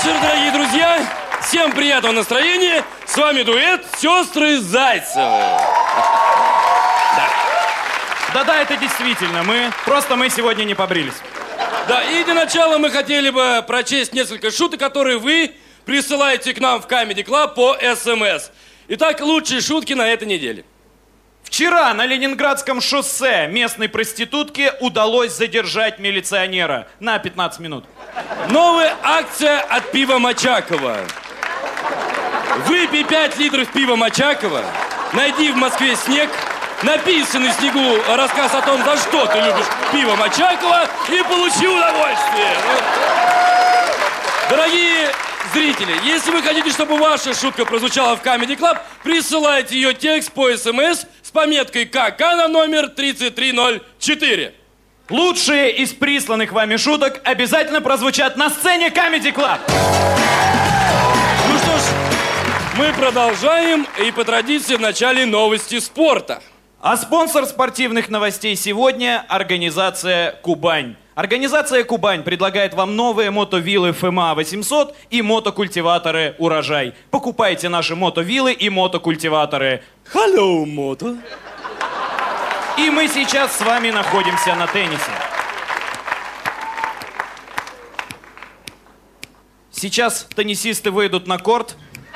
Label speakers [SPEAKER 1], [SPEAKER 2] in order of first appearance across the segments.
[SPEAKER 1] вечер, дорогие друзья! Всем приятного настроения! С вами дуэт «Сестры Зайцевы».
[SPEAKER 2] Да-да, это действительно мы. Просто мы сегодня не побрились.
[SPEAKER 1] Да, и для начала мы хотели бы прочесть несколько шуток, которые вы присылаете к нам в Comedy Club по СМС. Итак, лучшие шутки на этой неделе.
[SPEAKER 2] Вчера на Ленинградском шоссе местной проститутке удалось задержать милиционера на 15 минут.
[SPEAKER 1] Новая акция от пива Мочакова. Выпей 5 литров пива Мочакова, найди в Москве снег, написан на снегу рассказ о том, за что ты любишь пиво Мочакова, и получи удовольствие. Дорогие зрители, если вы хотите, чтобы ваша шутка прозвучала в Comedy Club, присылайте ее текст по СМС с пометкой КК на номер 3304.
[SPEAKER 2] Лучшие из присланных вами шуток обязательно прозвучат на сцене Comedy Club.
[SPEAKER 1] Ну что ж, мы продолжаем, и по традиции в начале новости спорта.
[SPEAKER 2] А спонсор спортивных новостей сегодня – организация «Кубань». Организация «Кубань» предлагает вам новые мотовиллы ФМА 800 и мотокультиваторы «Урожай». Покупайте наши мотовиллы и мотокультиваторы.
[SPEAKER 1] Hello, мото.
[SPEAKER 2] И мы сейчас с вами находимся на теннисе. Сейчас теннисисты выйдут на корт.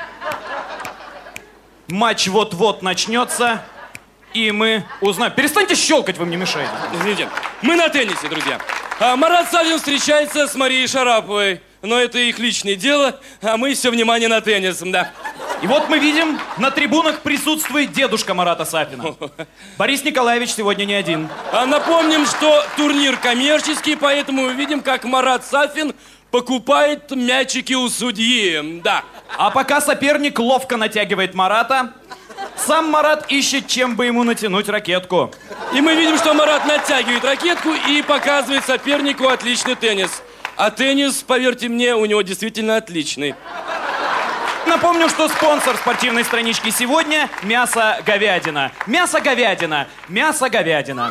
[SPEAKER 2] Матч вот-вот начнется. И мы узнаем... Перестаньте щелкать, вы мне мешаете.
[SPEAKER 1] Извините. Мы на теннисе, друзья. Марат Савин встречается с Марией Шараповой. Но это их личное дело, а мы все внимание на теннис, да.
[SPEAKER 2] И вот мы видим, на трибунах присутствует дедушка Марата Сафина. Борис Николаевич сегодня не один.
[SPEAKER 1] Напомним, что турнир коммерческий, поэтому мы видим, как Марат Сафин покупает мячики у судьи, да.
[SPEAKER 2] А пока соперник ловко натягивает Марата, сам Марат ищет, чем бы ему натянуть ракетку.
[SPEAKER 1] И мы видим, что Марат натягивает ракетку и показывает сопернику отличный теннис. А теннис, поверьте мне, у него действительно отличный.
[SPEAKER 2] Напомню, что спонсор спортивной странички сегодня – мясо-говядина. Мясо-говядина. Мясо-говядина.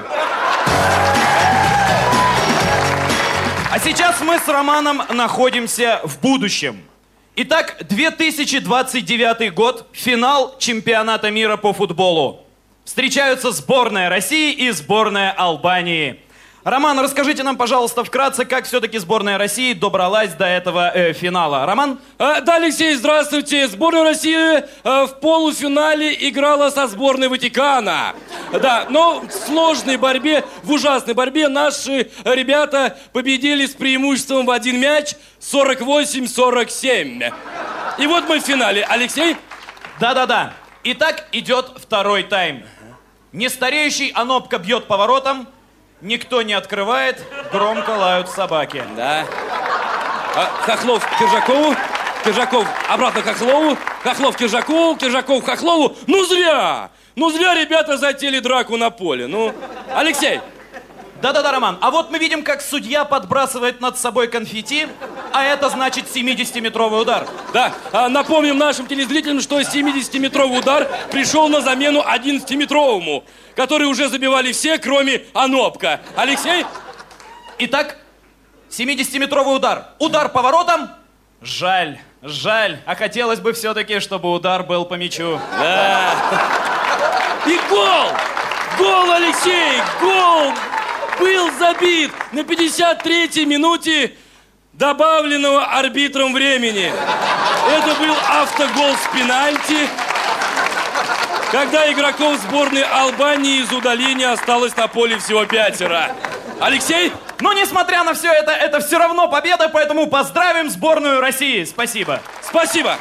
[SPEAKER 2] А сейчас мы с Романом находимся в будущем. Итак, 2029 год, финал чемпионата мира по футболу. Встречаются сборная России и сборная Албании. Роман, расскажите нам, пожалуйста, вкратце, как все-таки сборная России добралась до этого финала. Роман?
[SPEAKER 1] Да, Алексей, здравствуйте. Сборная России в полуфинале играла со сборной Ватикана. Да, но в сложной борьбе, в ужасной борьбе наши ребята победили с преимуществом в один мяч 48-47. И вот мы в финале. Алексей?
[SPEAKER 2] Да-да-да. Итак, идет второй тайм. Нестареющий Анопка бьет по воротам. Никто не открывает, громко лают собаки.
[SPEAKER 1] Да. Хохлов Киржакову, Киржаков обратно Хохлову, Хохлов Киржакову, Киржаков Хохлову. Ну зря ребята затеяли драку на поле. Ну, Алексей.
[SPEAKER 2] Да-да-да, Роман. А вот мы видим, как судья подбрасывает над собой конфетти, а это значит 70-метровый удар.
[SPEAKER 1] Да, напомним нашим телезрителям, что 70-метровый удар пришел на замену 11-метровому, который уже забивали все, кроме Анопка. Алексей?
[SPEAKER 2] Итак, 70-метровый удар. Удар по воротам. Жаль. А хотелось бы все-таки, чтобы удар был по мячу.
[SPEAKER 1] Да. И гол! Гол, Алексей! Гол! Был забит на 53-й минуте добавленного арбитром времени. Это был автогол с пенальти, когда игроков сборной Албании из удаления осталось на поле всего 5. Алексей?
[SPEAKER 2] Но несмотря на все это все равно победа, поэтому поздравим сборную России. Спасибо.
[SPEAKER 1] Спасибо.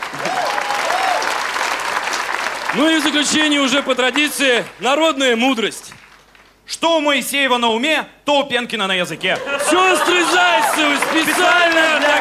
[SPEAKER 1] Ну и в заключение уже по традиции народная мудрость.
[SPEAKER 2] Что у Моисеева на уме, то у Пенкина на языке.
[SPEAKER 1] Сестры Зайцевы специально для